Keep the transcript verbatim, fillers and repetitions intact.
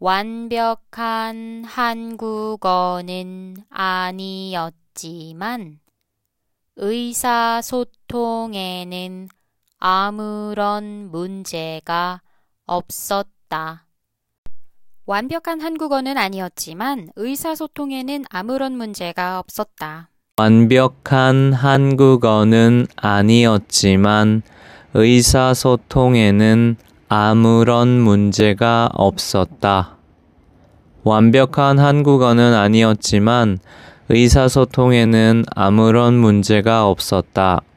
완벽한 한국어는 아니었지만 의사소통에는 아무런 문제가 없었다. 완벽한 한국어는 아니었지만 의사소통에는 아무런 문제가 없었다. 완벽한 한국어는 아니었지만 의사소통에는 아무런 문제가 없었다. 완벽한 한국어는 아니었지만 의사소통에는 아무런 문제가 없었다.